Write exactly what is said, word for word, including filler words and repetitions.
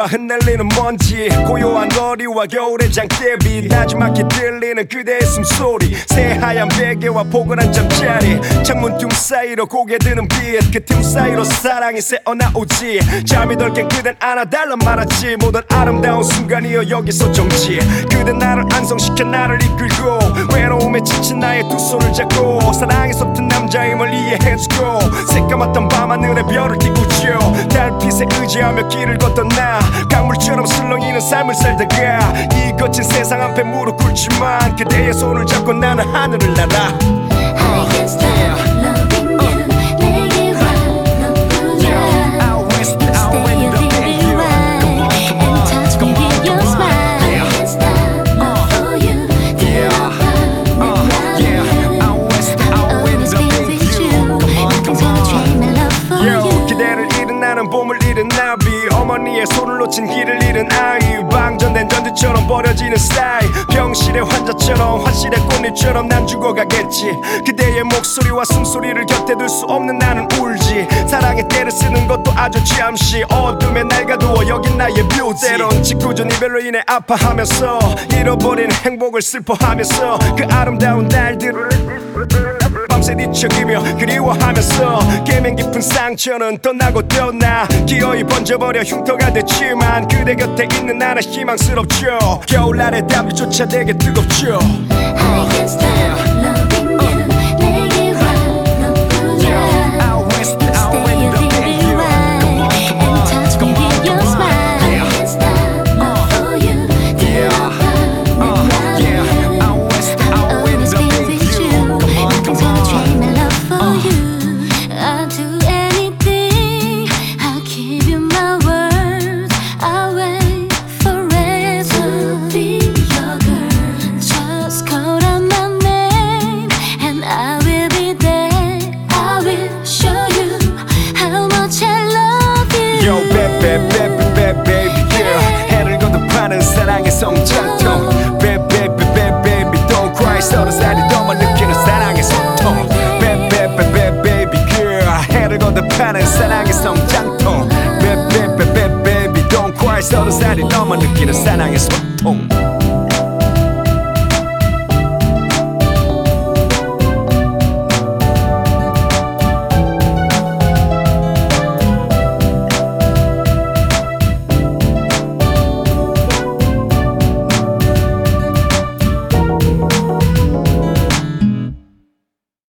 바퀴와 흩날리는 먼지, 고요한 거리와 겨울의 장대비, 나지막히 들리는 그대의 숨소리, 새하얀 베개와 포근한 잠자리, 창문 틈 사이로 고개 드는 빛, 그 틈 사이로 사랑이 새어나오지. 잠이 덜 깬 그댄 안아달라 말았지. 모든 아름다운 순간이여 여기서 정지. 그댄 나를 안성시켜 나를 이끌고, 외로움에 지친 나의 두 손을 잡고, 사랑에 섰던 남자임을 이해해주고, 새까맣던 밤하늘에 별을 띄우죠. 달빛에 의지하며 길을 걷던 나, 강물처럼 슬렁이는 삶을 살다가 이 거친 세상 앞에 무릎 꿇지만 그대의 손을 잡고 나는 하늘을 날아. I can't stop loving you. 내게 와 너무나 Stay a little while and touch me with your smile. I can't stop love for you. 들어봐 난 나는 I'll always be with you. Nothing's gonna change my love for you. 기대를 잃은 나는 봄을 잃은 나비, 어머니의 손을 놓친 길을 잃은 아이, 방전된 전투처럼 버려지는 스타일, 병실의 환자처럼 환실의 꽃잎처럼 난 죽어가겠지. 그대의 목소리와 숨소리를 곁에 둘 수 없는 나는 울지. 사랑의 때를 쓰는 것도 아주 잠시, 어둠에 날 가두어 여긴 나의 뷰티. 때론 짓궂은 이별로 인해 아파하면서 잃어버린 행복을 슬퍼하면서 그 아름다운 날들을 밤새 뒤척이며 그리워하면서 깨맨 깊은 상처는 떠나고 떠나 기어이 번져버려 흉터가 됐지만 그대 곁에 있는 나는 희망스럽죠. 겨울날의 담비조차 되게 뜨겁죠. I can't stop loving you. 내게 와 너무나 Stay a little while and touch me with your smile. I can't stop love for you. 들어봐 난 나는 I'll always be with you. Nothing's gonna change my love for you. I'll do anything. I'll give you my word. I'll wait forever to be your girl. Just call out my name and I will be there. I will show you how much I love you. Yo baby baby baby baby girl, 해를 거듭하는 사랑의 성장통. Baby baby baby baby don't cry. 서로 살이 더만 느끼는 사랑의 소통. Baby baby baby baby girl, 해를 거듭하는 사랑의 성장통. Baby baby baby baby don't cry. 서로 살이 더만 느끼는 사랑의 소통.